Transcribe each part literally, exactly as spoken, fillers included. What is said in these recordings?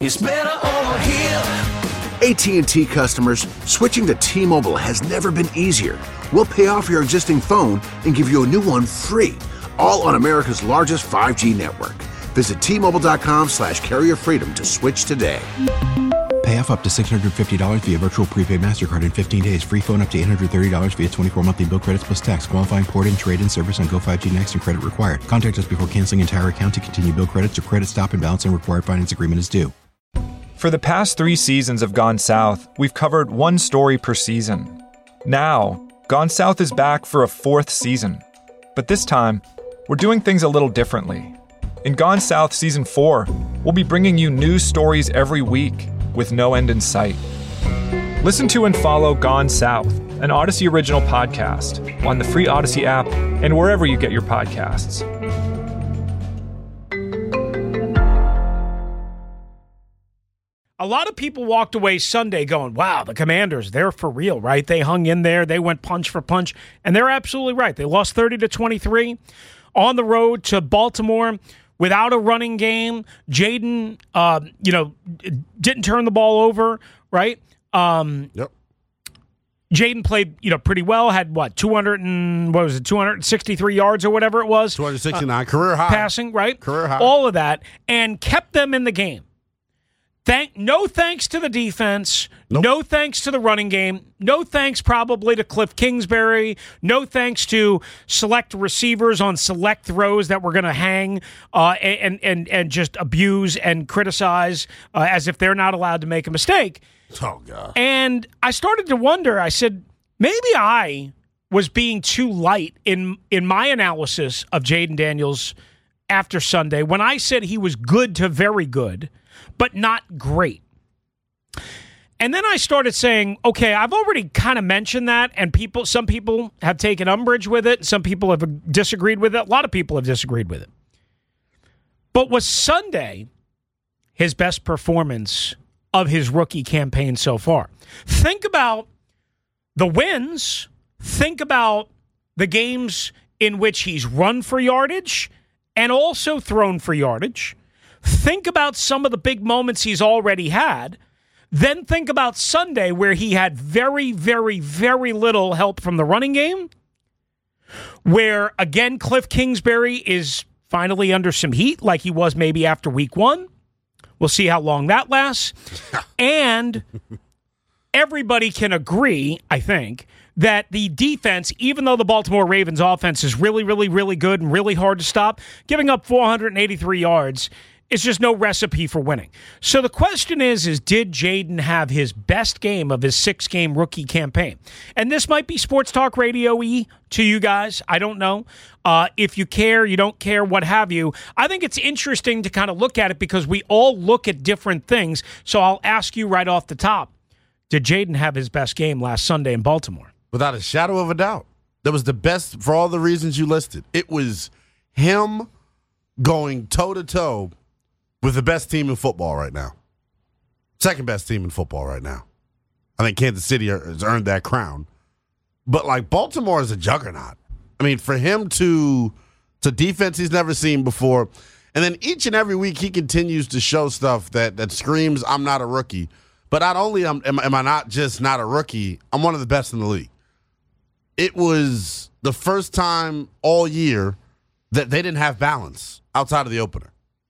It's better over here. A T and T customers, switching to T-Mobile has never been easier. We'll pay off your existing phone and give you a new one free, all on America's largest five G network. Visit T-Mobile.com slash carrier freedom to switch today. Pay off up to six hundred fifty dollars via virtual prepaid MasterCard in fifteen days. Free phone up to eight hundred thirty dollars via twenty-four monthly bill credits plus tax. Qualifying port and trade-in service on Go five G Next and credit required. Contact us before canceling entire account to continue bill credits or credit stop and balance and required finance agreement is due. For the past three seasons of Gone South, we've covered one story per season. Now, Gone South is back for a fourth season. But this time, we're doing things a little differently. In Gone South Season four, we'll be bringing you new stories every week with no end in sight. Listen to and follow Gone South, an Odyssey original podcast, on the free Odyssey app and wherever you get your podcasts. A lot of people walked away Sunday going, wow, the Commanders, they're for real, right? They hung in there. They went punch for punch. And they're absolutely right. They lost thirty to twenty-three on the road to Baltimore without a running game. Jaden, uh, you know, didn't turn the ball over, right? Um, yep. Jaden played, you know, pretty well. Had what, two hundred and what was it, two hundred sixty-three yards or whatever it was, two hundred sixty-nine uh, career high passing, right? Career high, all of that, and kept them in the game. Thank, no thanks to the defense. Nope. No thanks to the running game. No thanks probably to Cliff Kingsbury. No thanks to select receivers on select throws that we're going to hang uh, and and and just abuse and criticize uh, as if they're not allowed to make a mistake. Oh, God. And I started to wonder, I said, maybe I was being too light in, in my analysis of Jaden Daniels after Sunday when I said he was good to very good, but not great. And then I started saying, okay, I've already kind of mentioned that, and people, some people have taken umbrage with it. Some people have disagreed with it. A lot of people have disagreed with it. But was Sunday his best performance of his rookie campaign so far? Think about the wins. Think about the games in which he's run for yardage and also thrown for yardage. Think about some of the big moments he's already had. Then think about Sunday where he had very, very, very little help from the running game, where, again, Cliff Kingsbury is finally under some heat like he was maybe after week one. We'll see how long that lasts. And everybody can agree, I think, that the defense, even though the Baltimore Ravens offense is really, really, really good and really hard to stop, giving up four hundred eighty-three yards is just no recipe for winning. So the question is, is did Jaden have his best game of his six-game rookie campaign? And this might be Sports Talk Radio-y to you guys. I don't know. Uh, if you care, you don't care, what have you. I think it's interesting to kind of look at it because we all look at different things. So I'll ask you right off the top, did Jaden have his best game last Sunday in Baltimore? Without a shadow of a doubt. That was the best for all the reasons you listed. It was him going toe-to-toe with the best team in football right now. Second best team in football right now. I think Kansas City has earned that crown. But, like, Baltimore is a juggernaut. I mean, for him to to defense he's never seen before, and then each and every week he continues to show stuff that that screams, I'm not a rookie. But not only am, am, am I not just not a rookie, I'm one of the best in the league. It was the first time all year that they didn't have balance outside of the opener.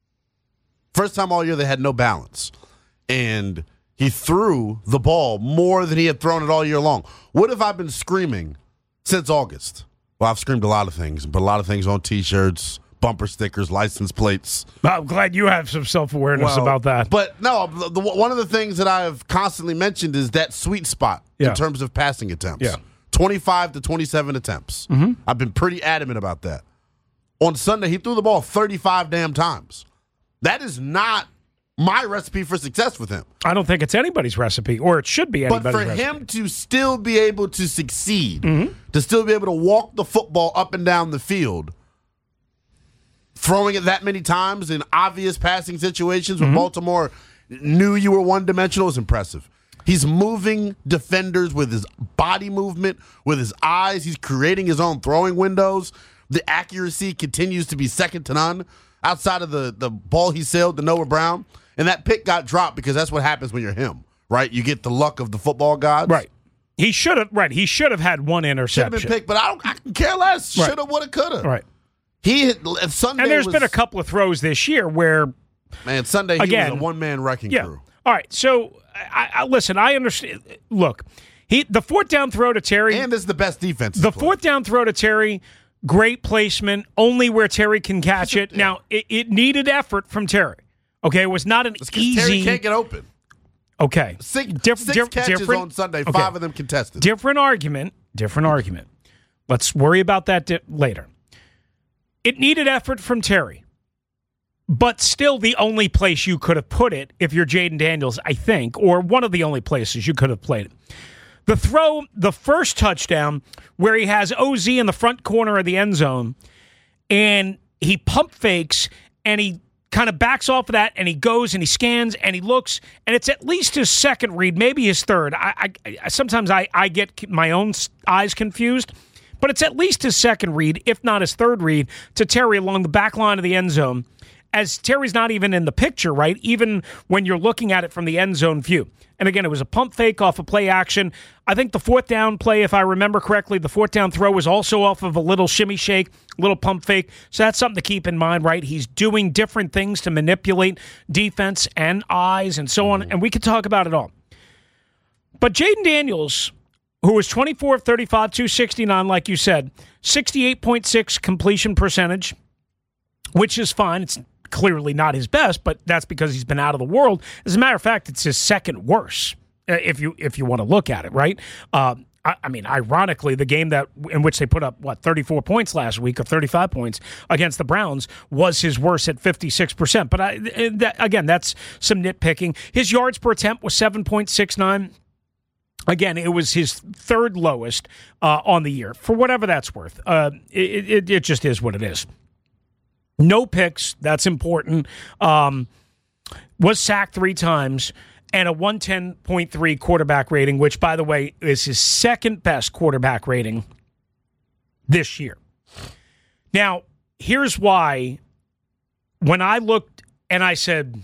First time all year they had no balance. And he threw the ball more than he had thrown it all year long. What have I been screaming since August? Well, I've screamed a lot of things, but a lot of things on T-shirts, bumper stickers, license plates. I'm glad you have some self-awareness well, about that. But no, the, the, one of the things that I've constantly mentioned is that sweet spot yeah. in terms of passing attempts. Yeah. twenty-five to twenty-seven attempts. Mm-hmm. I've been pretty adamant about that. On Sunday, he threw the ball thirty-five damn times. That is not my recipe for success with him. I don't think it's anybody's recipe, or it should be anybody's recipe. But for him to still be able to succeed, mm-hmm. to still be able to walk the football up and down the field, throwing it that many times in obvious passing situations when mm-hmm. Baltimore knew you were one-dimensional is impressive. He's moving defenders with his body movement, with his eyes. He's creating his own throwing windows. The accuracy continues to be second to none. Outside of the, the ball he sailed to Noah Brown, And that pick got dropped because that's what happens when you're him, right? You get the luck of the football gods. Right. He should have, right, he should have had one interception. Should have been picked, but I don't I can care less. Right. Should have, would have, could have. Right. He hit, Sunday And there's was, been a couple of throws this year where, man, Sunday he again, was a one-man wrecking yeah. crew. All right, so, I, I, listen, I understand. Look, he the fourth down throw to Terry. And this is the best defense. The fourth down throw to Terry, great placement, only where Terry can catch it. Now, it, it needed effort from Terry. Okay, it was not an easy. Terry can't get open. Okay. Six, Diff- six diff- catches different, on Sunday, okay. five of them contested. Different argument. Different argument. Let's worry about that di- later. It needed effort from Terry, but still the only place you could have put it if you're Jaden Daniels, I think, or one of the only places you could have played it. The throw, the first touchdown, where he has O Z in the front corner of the end zone, and he pump fakes, and he kind of backs off of that, and he goes and he scans and he looks, and it's at least his second read, maybe his third. I, I sometimes I, I get my own eyes confused, but it's at least his second read, if not his third read, to Terry along the back line of the end zone, as Terry's not even in the picture, right? Even when you're looking at it from the end zone view. And again, it was a pump fake off of play action. I think the fourth down play, if I remember correctly, the fourth down throw was also off of a little shimmy shake, little pump fake. So that's something to keep in mind, right? He's doing different things to manipulate defense and eyes and so on. And we could talk about it all. But Jaden Daniels, who was twenty-four of thirty-five, two sixty-nine, like you said, sixty-eight point six completion percentage, which is fine. It's clearly not his best, but that's because he's been out of the world. As a matter of fact, it's his second worst, if you if you want to look at it, right? Uh, I, I mean, ironically, the game that in which they put up, what, thirty-four points last week, or thirty-five points against the Browns, was his worst at fifty-six percent. But I, that, again, that's some nitpicking. His yards per attempt was seven point six nine. Again, it was his third lowest uh, on the year, for whatever that's worth. Uh, it, it, it just is what it is. No picks, that's important. Um, was sacked three times, and a one ten point three quarterback rating, which, by the way, is his second best quarterback rating this year. Now, here's why. When I looked and I said,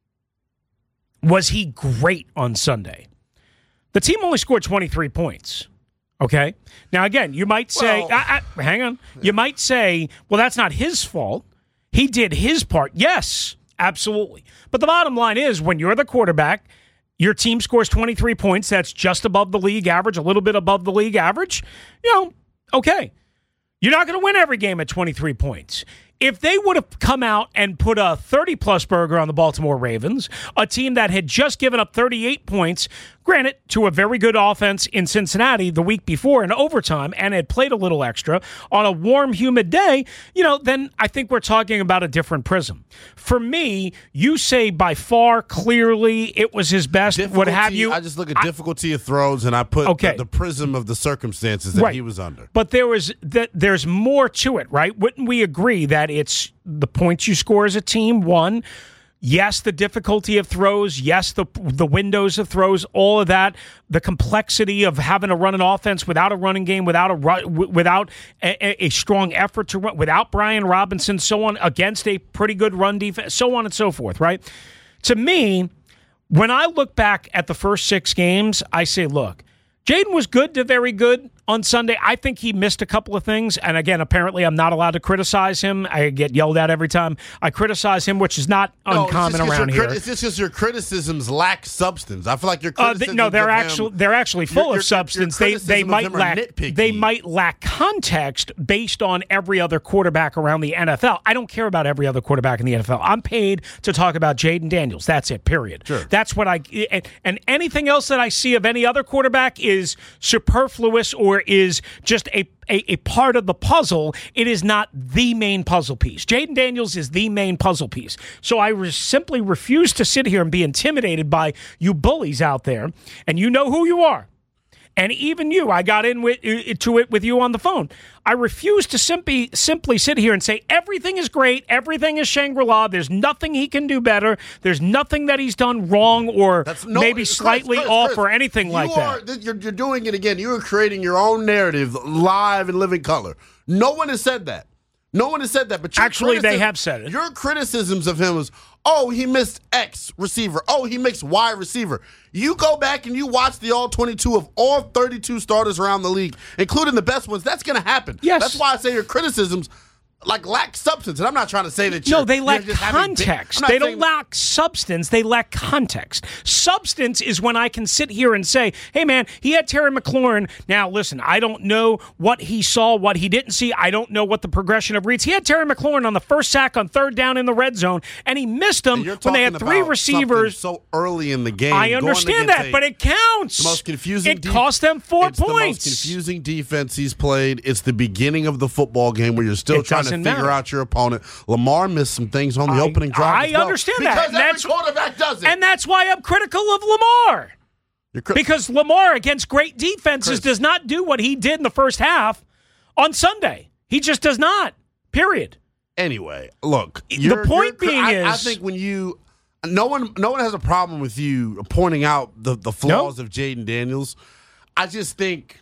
was he great on Sunday? The team only scored twenty-three points. Okay? Now, again, you might say, well, I, I, hang on. You might say, well, that's not his fault. He did his part. Yes, absolutely. But the bottom line is, when you're the quarterback, your team scores twenty-three points. That's just above the league average, a little bit above the league average. You know, okay. You're not going to win every game at twenty-three points. If they would have come out and put a thirty-plus burger on the Baltimore Ravens, a team that had just given up thirty-eight points, granted, to a very good offense in Cincinnati the week before in overtime, and had played a little extra on a warm, humid day, you know, then I think we're talking about a different prism. For me, you say by far, clearly, it was his best. What have you? I just look at I, difficulty of throws, and I put okay. the, the prism of the circumstances that right. he was under. But there was that. There's more to it, right? Wouldn't we agree that it's the points you score as a team, one? Yes, the difficulty of throws. Yes, the the windows of throws. All of that. The complexity of having to run an offense without a running game, without a run, without a, a strong effort to run, without Brian Robinson, so on, against a pretty good run defense, so on and so forth. Right? To me, when I look back at the first six games, I say, look, Jaden was good to very good on Sunday. I think he missed a couple of things. And again, apparently I'm not allowed to criticize him. I get yelled at every time I criticize him, which is not no, uncommon around here. Criti- it's just because your criticisms lack substance. I feel like your uh, criticisms they, No, they're of actually him, they're actually full your, your, of substance. your they they might lack nitpicky. they might lack context based on every other quarterback around the N F L. I don't care about every other quarterback in the N F L. I'm paid to talk about Jaden Daniels. That's it, period. Sure. That's what I and, and anything else that I see of any other quarterback is superfluous or is just Just a, a, a part of the puzzle. It is not the main puzzle piece. Jaden Daniels is the main puzzle piece. So I re- simply refuse to sit here and be intimidated by you bullies out there, and you know who you are. And even you, I got in with, to it with you on the phone. I refuse to simply simply sit here and say everything is great, everything is Shangri-La, there's nothing he can do better, there's nothing that he's done wrong or no, maybe Chris, slightly Chris, off Chris, or anything like are, that. You're, you're doing it again. You are creating your own narrative live and living color. No one has said that. No one has said that. But your Actually, they criticism- have said it. Your criticisms of him was, Oh, he missed X receiver. Oh, he missed Y receiver. You go back and you watch the all twenty-two of all thirty-two starters around the league, including the best ones. That's going to happen. Yes. That's why I say your criticisms like lack substance. And I'm not trying to say that you're, No, they lack you're just having big- context. I'm not They don't saying- lack substance. They lack context. Substance is when I can sit here and say, hey, man, he had Terry McLaurin. Now, listen, I don't know what he saw, what he didn't see. I don't know what the progression of reads. He had Terry McLaurin on the first sack on third down in the red zone, and he missed him You're when they had talking three about receivers. something so early in the game. I going understand against that, a- but it counts. The most confusing It def- cost them four it's points. the most confusing defense he's played. It's the beginning of the football game where you're still It trying to doesn't figure matter. out your opponent. Lamar missed some things on the I- opening drive. I as well, understand because that. Every That's- quarterback does it. And that's why I'm critical of Lamar. You're cri- Because Lamar against great defenses Chris. does not do what he did in the first half on Sunday. He just does not. Period. Anyway, look. The you're- point you're- being I, I is- think when you, no one, no one has a problem with you pointing out the the flaws of Jaden Daniels. I just think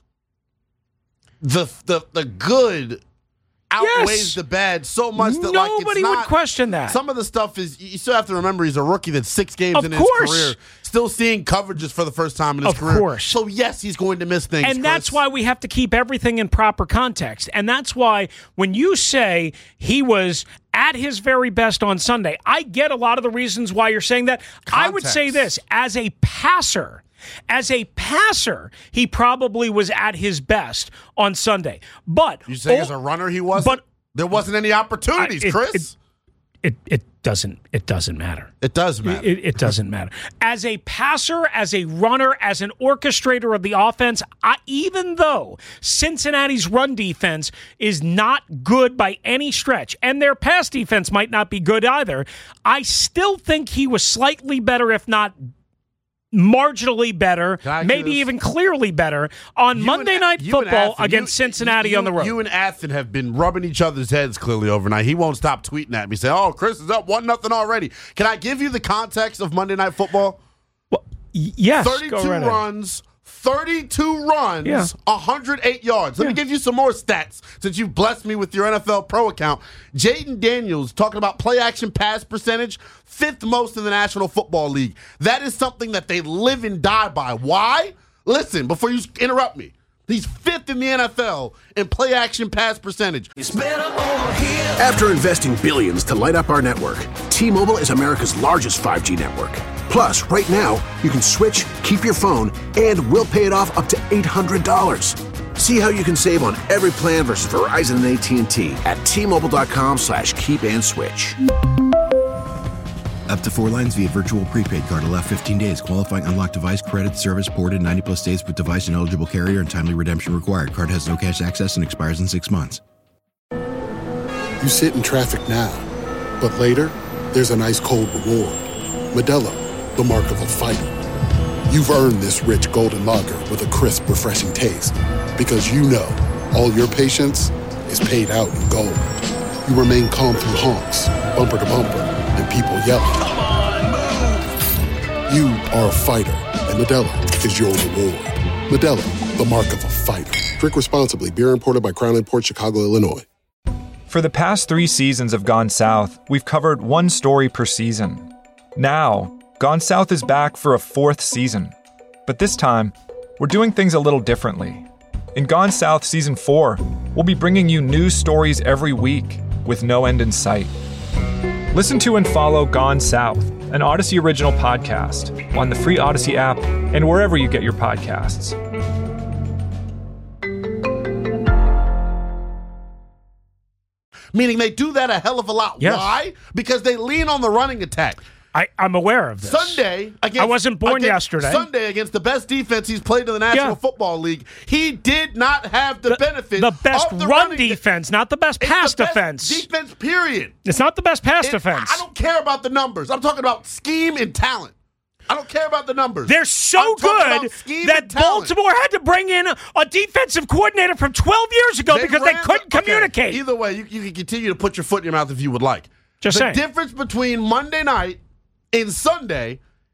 the the the good outweighs Yes. the bad so much that like Nobody it's would not, question that. Some of the stuff is you still have to remember he's a rookie that's six games Of in course. his career, still seeing coverages for the first time in his Of career. course. So yes, he's going to miss things. And Chris. that's why we have to keep everything in proper context. And that's why when you say he was at his very best on Sunday, I get a lot of the reasons why you're saying that. I would say Context. this, as a passer, as a passer, he probably was at his best on Sunday. But you say oh, as a runner he wasn't. but- there wasn't any opportunities, I- it- Chris. it it doesn't it doesn't matter. It, does matter. It, it doesn't matter. As a passer, as a runner, as an orchestrator of the offense, I, even though Cincinnati's run defense is not good by any stretch, and their pass defense might not be good either, I still think he was slightly better, if not marginally better, Can I ask you maybe this? even clearly better, on You Monday and- Night you and Football Athen, against you- Cincinnati you- on the road. You and Athen have been rubbing each other's heads clearly overnight. He won't stop tweeting at me, saying, "Oh, Chris is up one nothing already." Can I give you the context of Monday Night Football? Well, y- yes, Thirty-two go right ahead. runs. thirty-two runs, Yeah. one hundred eight yards. Let me Yeah. give you some more stats since you've blessed me with your N F L Pro account. Jaden Daniels, talking about play action pass percentage, fifth most in the National Football League. That is something that they live and die by. Why? Listen, before you interrupt me. He's fifth in the N F L in play action pass percentage. It's better over here. After investing billions to light up our network, T-Mobile is America's largest five G network. Plus, right now, you can switch, keep your phone, and we'll pay it off up to eight hundred dollars. See how you can save on every plan versus Verizon and A T and T at T-Mobile.com slash keep and switch. Up to four lines via virtual prepaid card. Allow fifteen days. Qualifying unlocked device credit. Service ported ninety plus days with device and eligible carrier and timely redemption required. Card has no cash access and expires in six months. You sit in traffic now, but later, there's an ice cold reward. Modelo, the mark of a fighter. You've earned this rich golden lager with a crisp, refreshing taste. Because you know, all your patience is paid out in gold. You remain calm through honks, bumper to bumper, and people yelling. Come on, move. You are a fighter, and Modelo is your reward. Modelo, the mark of a fighter. Drink responsibly. Beer imported by Crown Imports, Chicago, Illinois. For the past three seasons of Gone South, we've covered one story per season. Now, Gone South is back for a fourth season. But this time, we're doing things a little differently. In Gone South Season four, we'll be bringing you new stories every week with no end in sight. Listen to and follow Gone South, an Odyssey original podcast, on the free Odyssey app and wherever you get your podcasts. Meaning they do that a hell of a lot. Yes. Why? Because they lean on the running attack. I, I'm aware of this. Sunday against I wasn't born against- yesterday. Sunday against the best defense he's played in the National Yeah. Football League, he did not have the, benefit The best of the run running defense, not the best It's pass the best defense. Defense, period. It's not the best pass It- defense. I don't care about the numbers. I'm talking about scheme and talent. I don't care about the numbers. They're so I'm talking good about scheme that and talent. Baltimore had to bring in a, a defensive coordinator from twelve years ago because they ran couldn't the- okay, communicate. Either way, you, you can continue to put your foot in your mouth if you would like. Just the saying. difference between Monday night and Sunday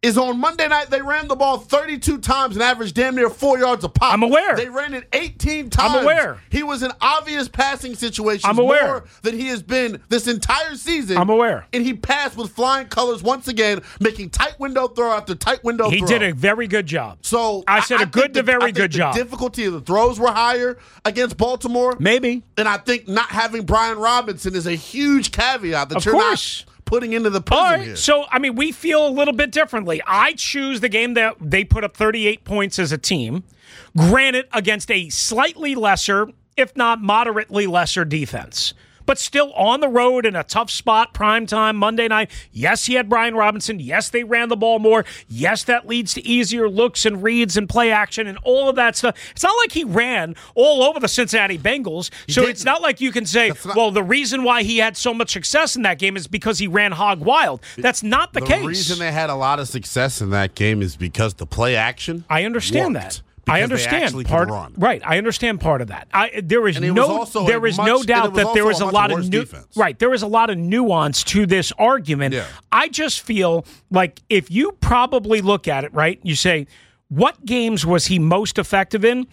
is on Monday night, they ran the ball thirty-two times and averaged damn near four yards a pop. I'm aware. They ran it eighteen times. I'm aware. He was in obvious passing situations I'm aware. more than he has been this entire season. I'm aware. And he passed with flying colors once again, making tight window throw after tight window He throw. did a very good job. So I said I, a good the, to very I think good the job. difficulty of the throws were higher against Baltimore. Maybe. And I think not having Brian Robinson is a huge caveat that Of you're course. not putting into the prism All right, here. so, I mean, we feel a little bit differently. I choose the game that they put up thirty-eight points as a team, granted against a slightly lesser, if not moderately lesser defense. But still on the road in a tough spot, primetime, Monday night. Yes, he had Brian Robinson. Yes, they ran the ball more. Yes, that leads to easier looks and reads and play action and all of that stuff. It's not like he ran all over the Cincinnati Bengals. So didn't. it's not like you can say, not- well, the reason why he had so much success in that game is because he ran hog wild. That's not the, the case. reason they had a lot of success in that game is because the play action I understand worked. that. Because I they understand actually could part. run. Right, I understand part of that. I, there is And it was no, also there a is much- no and doubt it was that there is also a a lot much of worse nu- defense. right. There is a lot of nuance to this argument. Yeah. I just feel like if you probably look at it, right, you say, what games was he most effective in?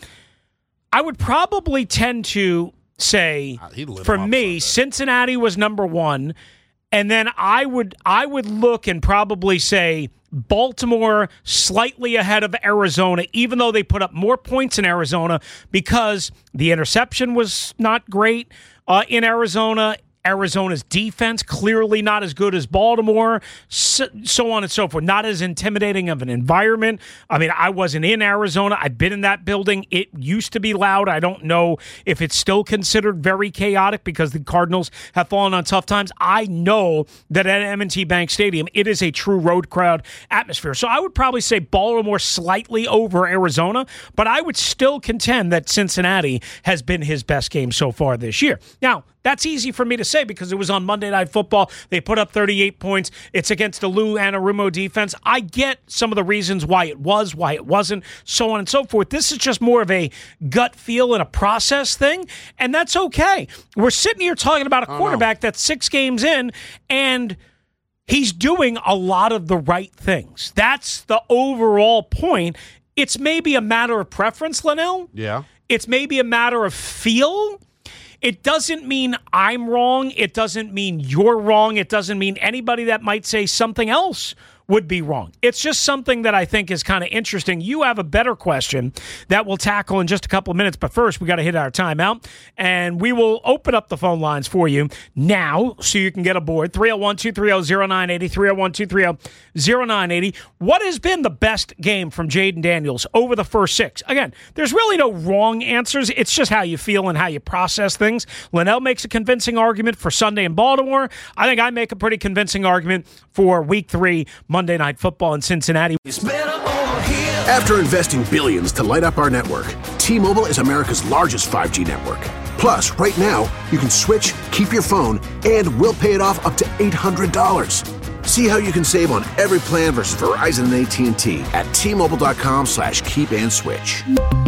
I would probably tend to say, Uh, he lit for him up me, Sunday. Cincinnati was number one, and then I would I would look and probably say Baltimore slightly ahead of Arizona, even though they put up more points in Arizona because the interception was not great uh, in Arizona. Arizona's defense clearly not as good as Baltimore, so, so on and so forth. Not as intimidating of an environment. I mean, I wasn't in Arizona. I've been in that building. It used to be loud. I don't know if it's still considered very chaotic because the Cardinals have fallen on tough times. I know that at M and T Bank Stadium, it is a true road crowd atmosphere. So I would probably say Baltimore slightly over Arizona, but I would still contend that Cincinnati has been his best game so far this year. Now, that's easy for me to say because it was on Monday Night Football. They put up thirty-eight points. It's against the Lou Anarumo defense. I get some of the reasons why it was, why it wasn't, so on and so forth. This is just more of a gut feel and a process thing, and that's okay. We're sitting here talking about a quarterback that's six games in, and he's doing a lot of the right things. That's the overall point. It's maybe a matter of preference, Linnell. Yeah. It's maybe a matter of feel. It doesn't mean I'm wrong. It doesn't mean you're wrong. It doesn't mean anybody that might say something else would be wrong. It's just something that I think is kind of interesting. You have a better question that we'll tackle in just a couple of minutes, but first we got to hit our timeout, and we will open up the phone lines for you now so you can get aboard. three oh one, two three oh, oh nine eight oh, three oh one, two three oh, oh nine eight oh. What has been the best game from Jayden Daniels over the first six? Again, there's really no wrong answers. It's just how you feel and how you process things. Linnell makes a convincing argument for Sunday in Baltimore. I think I make a pretty convincing argument for week three, Monday Night Football in Cincinnati. It's better over here. After investing billions to light up our network, T-Mobile is America's largest five G network. Plus, right now, you can switch, keep your phone, and we'll pay it off up to eight hundred dollars. See how you can save on every plan versus Verizon and A T and T at T-Mobile.com slash keep and switch.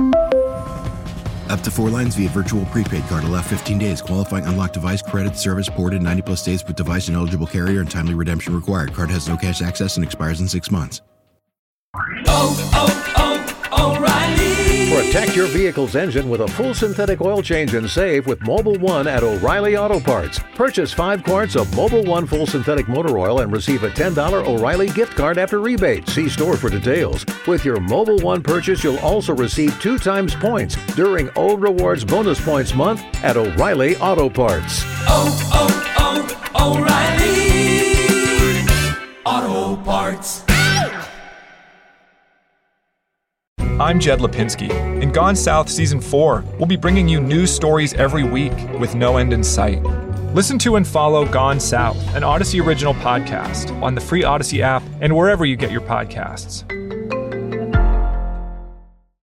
Up to four lines via virtual prepaid card. Allow fifteen days. Qualifying unlocked device credit service ported ninety plus days with device and eligible carrier and timely redemption required. Card has no cash access and expires in six months. Oh, oh, oh, O'Reilly. Protect your vehicle's engine with a full synthetic oil change and save with Mobile One at O'Reilly Auto Parts. Purchase five quarts of Mobile One full synthetic motor oil and receive a ten dollars O'Reilly gift card after rebate. See store for details. With your Mobile One purchase, you'll also receive two times points during O Rewards Bonus Points Month at O'Reilly Auto Parts. Oh, oh, oh, O'Reilly. Auto Parts. I'm Jed Lipinski. In Gone South Season four, we'll be bringing you news stories every week with no end in sight. Listen to and follow Gone South, an Odyssey original podcast, on the free Odyssey app and wherever you get your podcasts.